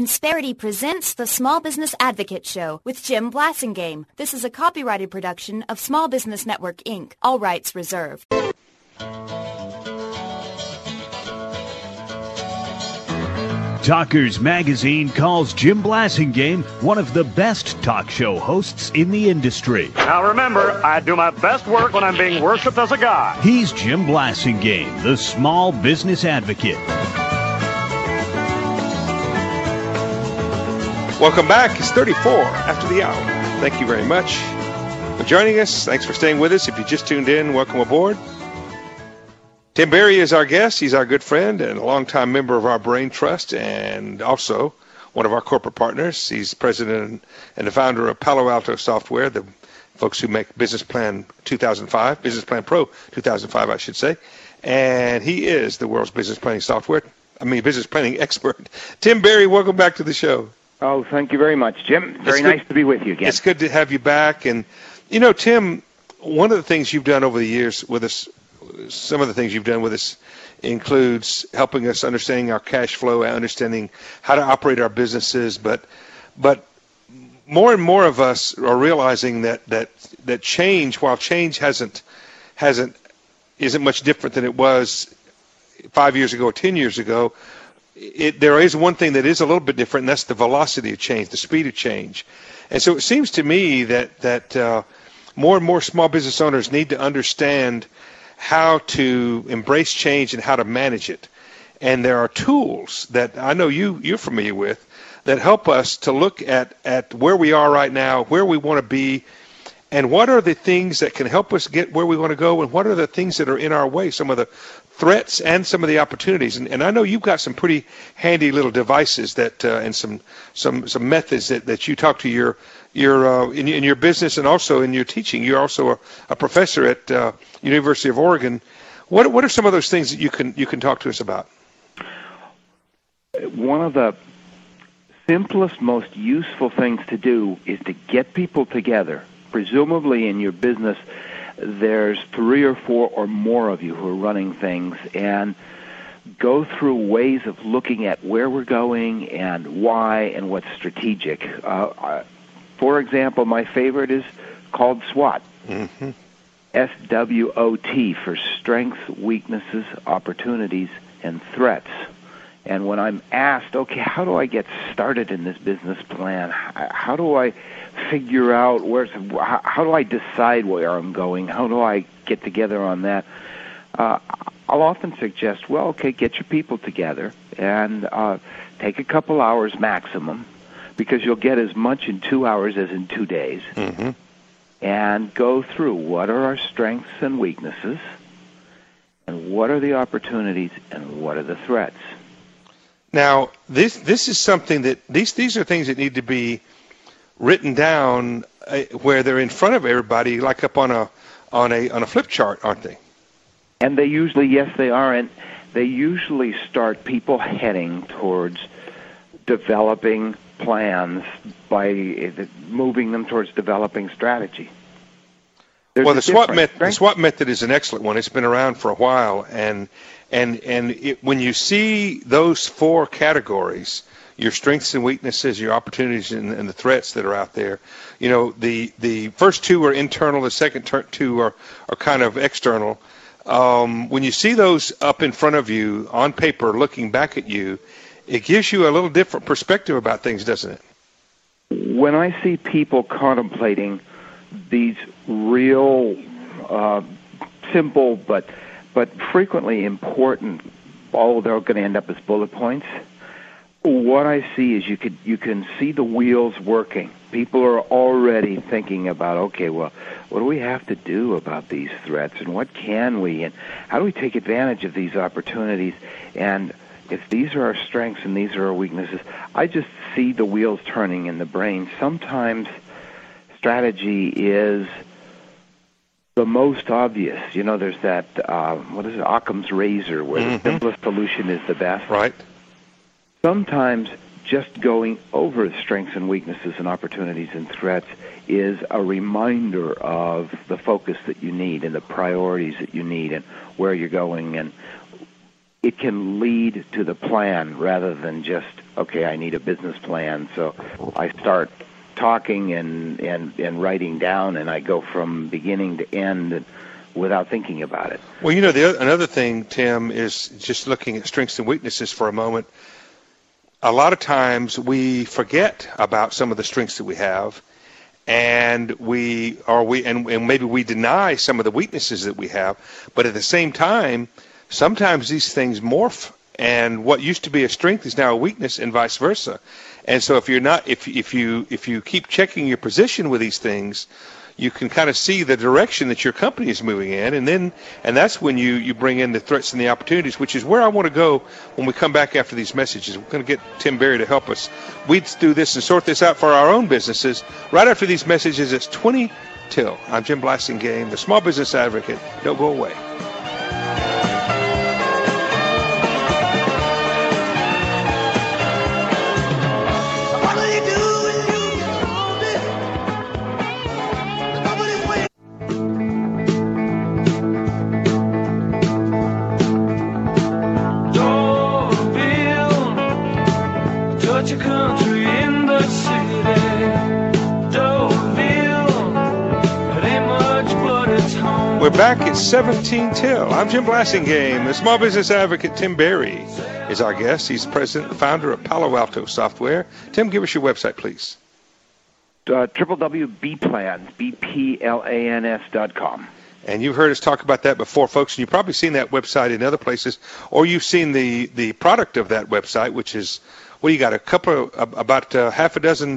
Insperity presents the Small Business Advocate Show with Jim Blasingame. This is a copyrighted production of Small Business Network, Inc. All rights reserved. Talkers Magazine calls Jim Blasingame one of the best talk show hosts in the industry. Now remember, I do my best work when I'm being worshipped as a god. He's Jim Blasingame, the Small Business Advocate. Welcome back. It's 34 after the hour. Thank you very much for joining us. Thanks for staying with us. If you just tuned in, welcome aboard. Tim Berry is our guest. He's our good friend and a longtime member of our Brain Trust and also one of our corporate partners. He's president and the founder of Palo Alto Software, the folks who make Business Plan 2005, Business Plan Pro 2005, I should say. And he is the world's business planning business planning expert. Tim Berry, welcome back to the show. Oh, thank you very much, Jim. Very nice to be with you again. It's good to have you back. And, you know, Tim, one of the things you've done over the years with us, some of the things you've done with us includes helping us understanding our cash flow, understanding how to operate our businesses. But more and more of us are realizing that change, while change isn't much different than it was 5 years ago or 10 years ago, there is one thing that is a little bit different, and that's the velocity of change, the speed of change. And so it seems to me that more and more small business owners need to understand how to embrace change and how to manage it. And there are tools that I know you're familiar with that help us to look at where we are right now, where we want to be, and what are the things that can help us get where we want to go, and what are the things that are in our way, some of the threats and some of the opportunities. And I know you've got some pretty handy little devices that and some methods that you talk to your in your business and also in your teaching. You're also a professor at University of Oregon. What are some of those things that you can talk to us about? One of the simplest, most useful things to do is to get people together. Presumably in your business, there's 3 or 4 or more of you who are running things, and go through ways of looking at where we're going and why and what's strategic. For example, my favorite is called SWOT. Mm-hmm. SWOT for strengths, weaknesses, opportunities, and threats. And when I'm asked, okay, how do I get started in this business plan? How do I figure out how do I decide where I'm going? How do I get together on that? I'll often suggest, well, okay, get your people together and take a couple hours maximum, because you'll get as much in 2 hours as in 2 days. Mm-hmm. And go through what are our strengths and weaknesses, and what are the opportunities, and what are the threats. Now, this is something that these are things that need to be written down where they're in front of everybody, like up on a flip chart, aren't they? And they usually, yes, they are, and they usually start people heading towards developing plans by moving them towards developing strategy. Well, the SWOT method is an excellent one. It's been around for a while, and when you see those 4 categories, your strengths and weaknesses, your opportunities, and the threats that are out there, you know, the first 2 are internal, the second 2 are kind of external. When you see those up in front of you on paper, looking back at you, it gives you a little different perspective about things, doesn't it? When I see people contemplating these real simple but frequently important, although they're going to end up as bullet points, what I see is you can see the wheels working. People are already thinking about, okay, well, what do we have to do about these threats, and what can we, and how do we take advantage of these opportunities? And if these are our strengths and these are our weaknesses, I just see the wheels turning in the brain. Sometimes strategy is the most obvious. You know, there's that, Occam's razor, where the simplest solution is the best. Right. Sometimes just going over the strengths and weaknesses and opportunities and threats is a reminder of the focus that you need and the priorities that you need and where you're going. And it can lead to the plan rather than just, okay, I need a business plan. So I start talking and writing down, and I go from beginning to end without thinking about it. Well, another thing, Tim, is just looking at strengths and weaknesses for a moment. A lot of times we forget about some of the strengths that we have, and maybe we deny some of the weaknesses that we have. But at the same time, sometimes these things morph, and what used to be a strength is now a weakness, and vice versa. And so if you keep checking your position with these things, you can kind of see the direction that your company is moving in, and that's when you bring in the threats and the opportunities, which is where I want to go when we come back after these messages. We're going to get Tim Berry to help us weed through this and sort this out for our own businesses. Right after these messages, it's 20 till. I'm Jim Blasingame, the Small Business Advocate. Don't go away. We're back at 17 till. I'm Jim Blasingame. The Small Business Advocate Tim Berry is our guest. He's president and founder of Palo Alto Software. Tim, give us your website, please. www.bplans.com. And you've heard us talk about that before, folks, and you've probably seen that website in other places, or you've seen the product of that website, which is, what do you got, about half a dozen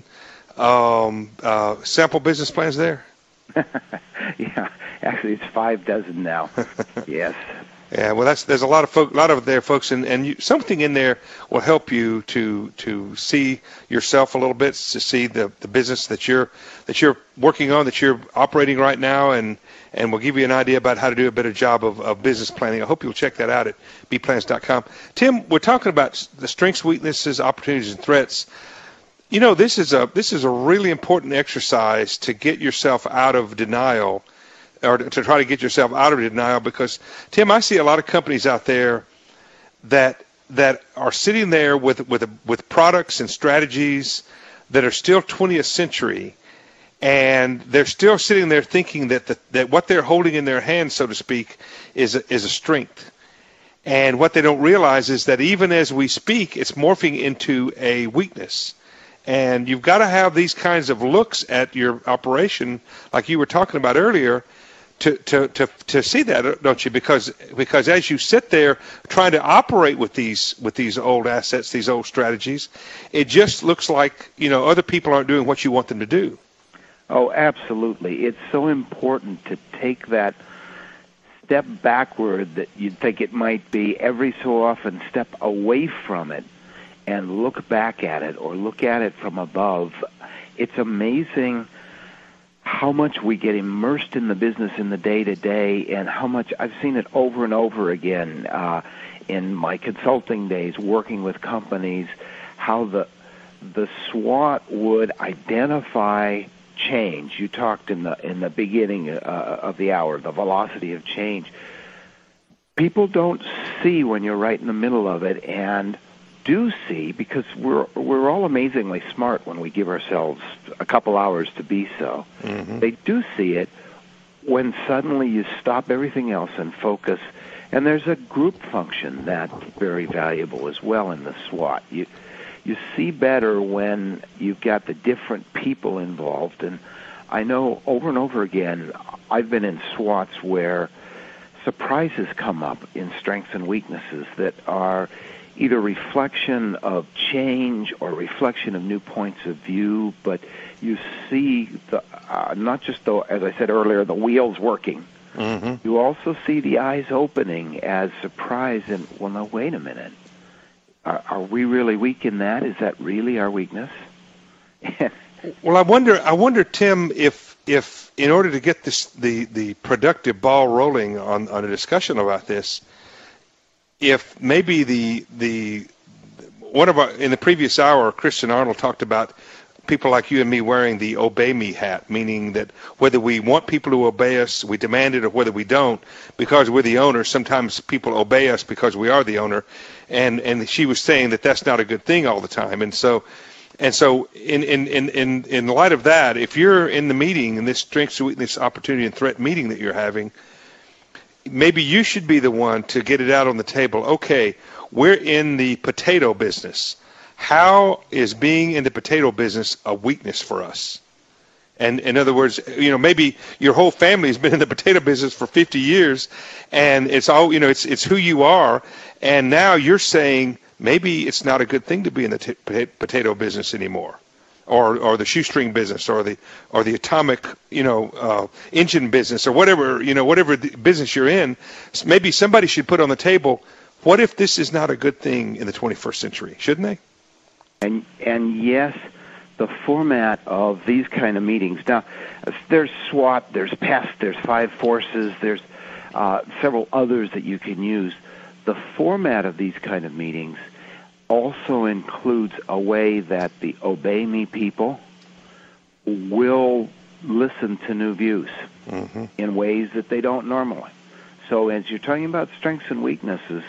sample business plans there? Yeah, actually it's 6 now. Yes. Yeah, well, there's a lot of there, folks, and something in there will help you to see yourself a little bit, to see the business that you're working on, that you're operating right now, and we'll give you an idea about how to do a better job of business planning. I hope you'll check that out at bplans.com. Tim, we're talking about the strengths, weaknesses, opportunities, and threats. This is a really important exercise to get yourself out of denial, or to try to get yourself out of denial, because, Tim, I see a lot of companies out there that are sitting there with products and strategies that are still 20th century, and they're still sitting there thinking that what they're holding in their hands, so to speak, is a strength. And what they don't realize is that even as we speak, it's morphing into a weakness. And you've got to have these kinds of looks at your operation, like you were talking about earlier, to see that, don't you? Because as you sit there trying to operate with these old assets, these old strategies, it just looks like other people aren't doing what you want them to do. Oh, absolutely! It's so important to take that step backward that you'd think it might be, every so often step away from it and look back at it, or look at it from above. It's amazing how much we get immersed in the business in the day-to-day, and how much I've seen it over and over again in my consulting days working with companies, how the SWOT would identify change. You talked in the beginning of the hour, the velocity of change. People don't see when you're right in the middle of it, and do see, because we're all amazingly smart when we give ourselves a couple hours to be so. Mm-hmm. They do see it when suddenly you stop everything else and focus. And there's a group function that's very valuable as well in the SWOT. You see better when you've got the different people involved. And I know over and over again, I've been in SWOTs where surprises come up in strengths and weaknesses that are either reflection of change or reflection of new points of view, but you see not just, as I said earlier, the wheels working. Mm-hmm. You also see the eyes opening as surprise, and, well, no, wait a minute. Are we really weak in that? Is that really our weakness? Well, I wonder, Tim, if in order to get the productive ball rolling on a discussion about this, if maybe in the previous hour, Christian Arnold talked about people like you and me wearing the obey me hat, meaning that whether we want people to obey us, we demand it, or whether we don't, because we're the owner, sometimes people obey us because we are the owner. And she was saying that that's not a good thing all the time. And so in light of that, if you're in the meeting, in this strengths, weakness, opportunity, and threat meeting that you're having, maybe you should be the one to get it out on the table. Okay, we're in the potato business. How is being in the potato business a weakness for us? And in other words, maybe your whole family has been in the potato business for 50 years, and it's all, it's who you are. And now you're saying maybe it's not a good thing to be in the potato business anymore, or the shoestring business, or the atomic, engine business, or whatever, whatever the business you're in. Maybe somebody should put on the table, what if this is not a good thing in the 21st century? Shouldn't they? And yes, the format of these kind of meetings. Now, there's SWAT, there's PEST, there's Five Forces, there's several others that you can use. The format of these kind of meetings also includes a way that the obey me people will listen to new views in ways that they don't normally. So as you're talking about strengths and weaknesses,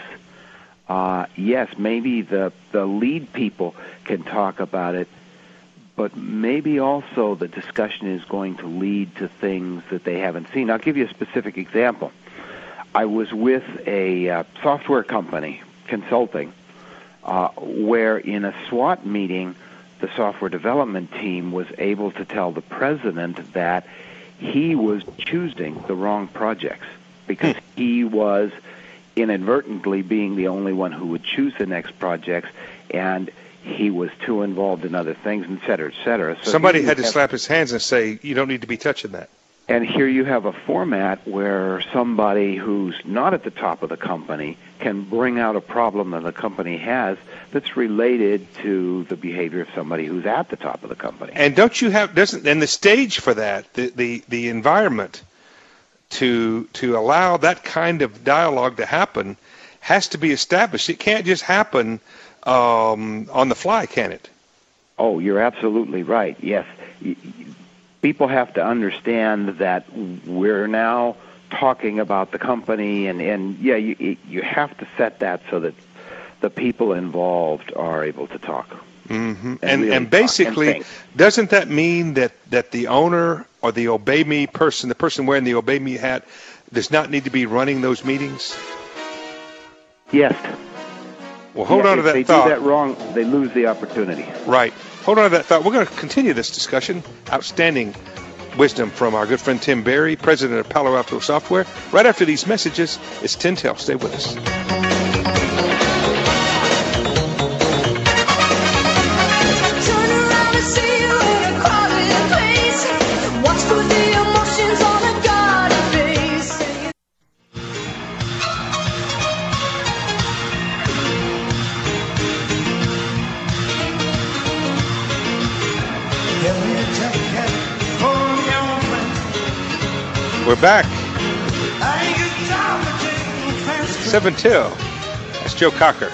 yes, maybe the lead people can talk about it, but maybe also the discussion is going to lead to things that they haven't seen. I'll give you a specific example. I was with a software company consulting where in a SWAT meeting, the software development team was able to tell the president that he was choosing the wrong projects because he was inadvertently being the only one who would choose the next projects, and he was too involved in other things, et cetera, et cetera. So somebody had to slap his hands and say, you don't need to be touching that. And here you have a format where somebody who's not at the top of the company can bring out a problem that the company has that's related to the behavior of somebody who's at the top of the company. And and the stage for that, the environment to allow that kind of dialogue to happen has to be established. It can't just happen on the fly, can it? Oh, you're absolutely right. Yes. People have to understand that we're now talking about the company, and you have to set that so that the people involved are able to talk. Mm-hmm. And basically, doesn't that mean that the owner or the obey me person, the person wearing the obey me hat, does not need to be running those meetings? Yes. Well, hold on to that thought. If they do that wrong, they lose the opportunity. Right. Hold on to that thought. We're going to continue this discussion. Outstanding wisdom from our good friend Tim Berry, president of Palo Alto Software. Right after these messages, it's 10 Till. Stay with us. We're back. 7 Till. That's Joe Cocker.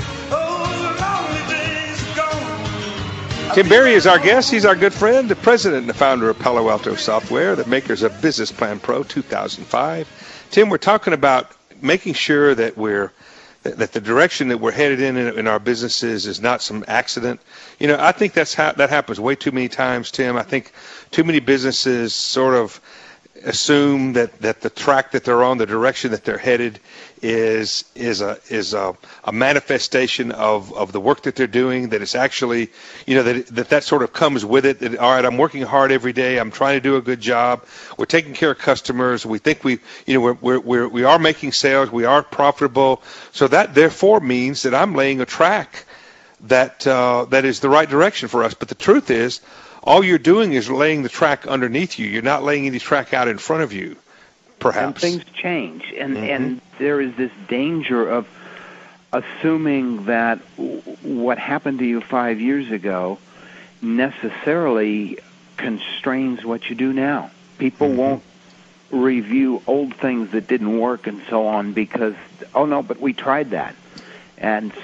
Tim Berry is our guest. He's our good friend, the president and the founder of Palo Alto Software, the makers of Business Plan Pro 2005. Tim, we're talking about making sure that that the direction that we're headed in our businesses is not some accident. I think that happens way too many times, Tim. I think too many businesses sort of assume that the track that they're on, the direction that they're headed, is a manifestation of the work that they're doing. That it's actually, that sort of comes with it. That, all right, I'm working hard every day. I'm trying to do a good job. We're taking care of customers. We think we are making sales. We are profitable. So that therefore means that I'm laying a track that is the right direction for us. But the truth is, all you're doing is laying the track underneath you. You're not laying any track out in front of you, perhaps. And things change, and there is this danger of assuming that what happened to you 5 years ago necessarily constrains what you do now. People won't review old things that didn't work and so on because, oh no, but we tried that. And so often you ask, well, tell me about when you tried that. Well, it was 1998,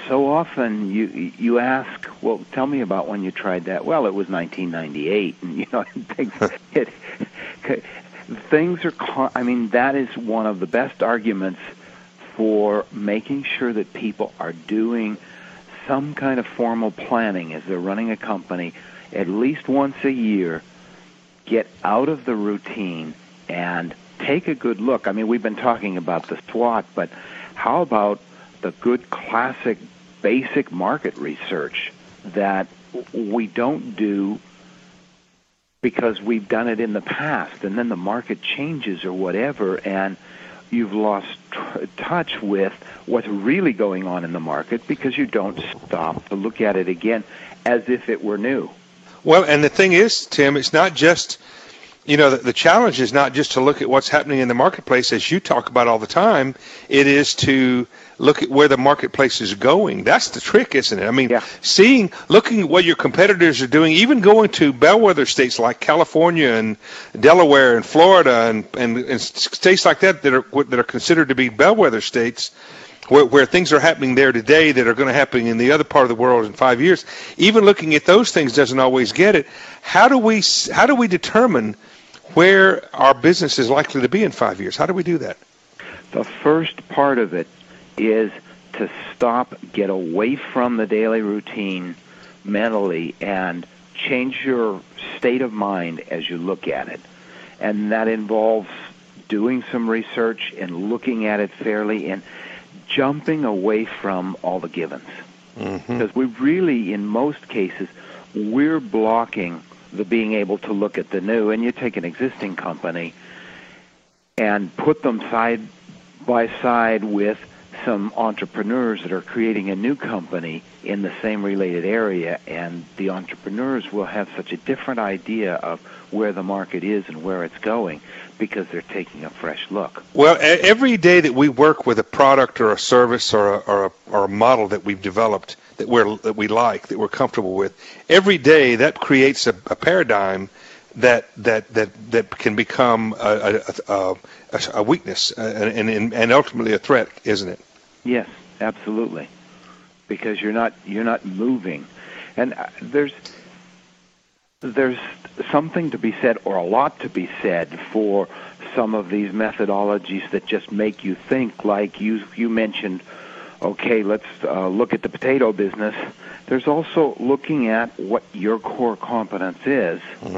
things are. That is one of the best arguments for making sure that people are doing some kind of formal planning as they're running a company at least once a year. Get out of the routine and take a good look. We've been talking about the SWOT, but how about the good classic basic market research that we don't do because we've done it in the past, and then the market changes or whatever, and you've lost touch with what's really going on in the market because you don't stop to look at it again as if it were new. Well, and the thing is, Tim, it's not just, the challenge is not just to look at what's happening in the marketplace, as you talk about all the time. It is to look at where the marketplace is going. That's the trick, isn't it? Looking at what your competitors are doing, even going to bellwether states like California and Delaware and Florida and states like that are considered to be bellwether states, where things are happening there today that are going to happen in the other part of the world in 5 years. Even looking at those things doesn't always get it. How do we determine where our business is likely to be in 5 years? How do we do that? The first part of it is to stop, get away from the daily routine mentally, and change your state of mind as you look at it. And that involves doing some research and looking at it fairly and jumping away from all the givens. Because we really, in most cases, we're blocking the being able to look at the new. And you take an existing company and put them side by side with some entrepreneurs that are creating a new company in the same related area, and the entrepreneurs will have such a different idea of where the market is and where it's going because they're taking a fresh look. Well, every day that we work with a product or a service or a model that we've developed that we like, that we're comfortable with, every day that creates a paradigm that can become a weakness and ultimately a threat, isn't it? Yes, absolutely. Because you're not moving, and there's something to be said, or a lot to be said, for some of these methodologies that just make you think. Like you mentioned, okay, let's look at the potato business. There's also looking at what your core competence is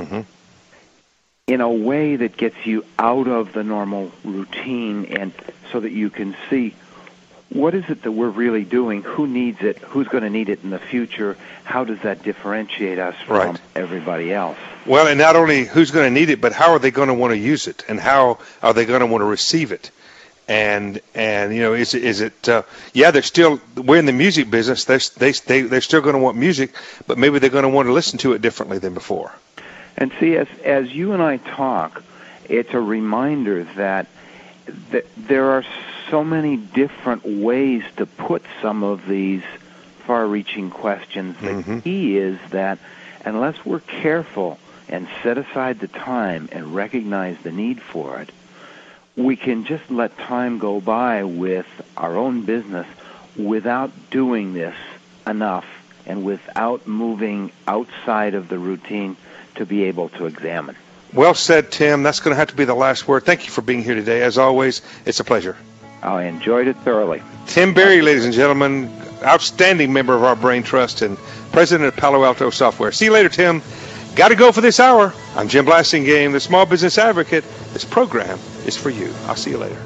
in a way that gets you out of the normal routine, and so that you can see what is it that we're really doing, who needs it, who's going to need it in the future, how does that differentiate us from everybody else. Well, and not only who's going to need it, but how are they going to want to use it, and how are they going to want to receive it. And is it we're in the music business, they're still going to want music, but maybe they're going to want to listen to it differently than before. And see, as you and I talk, it's a reminder that there are so many different ways to put some of these far-reaching questions. The key is that unless we're careful and set aside the time and recognize the need for it, we can just let time go by with our own business without doing this enough and without moving outside of the routine to be able to examine. Well said, Tim. That's going to have to be the last word. Thank you for being here today. As always, it's a pleasure. I enjoyed it thoroughly. Tim Berry, ladies and gentlemen, outstanding member of our Brain Trust and president of Palo Alto Software. See you later, Tim. Got to go for this hour. I'm Jim Blasingame, the Small Business Advocate. This program is for you. I'll see you later.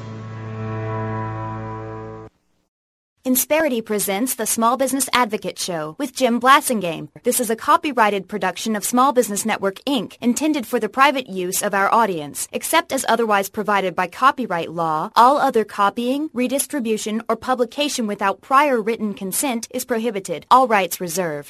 Insperity presents the Small Business Advocate Show with Jim Blasingame. This is a copyrighted production of Small Business Network, Inc., intended for the private use of our audience. Except as otherwise provided by copyright law, all other copying, redistribution, or publication without prior written consent is prohibited. All rights reserved.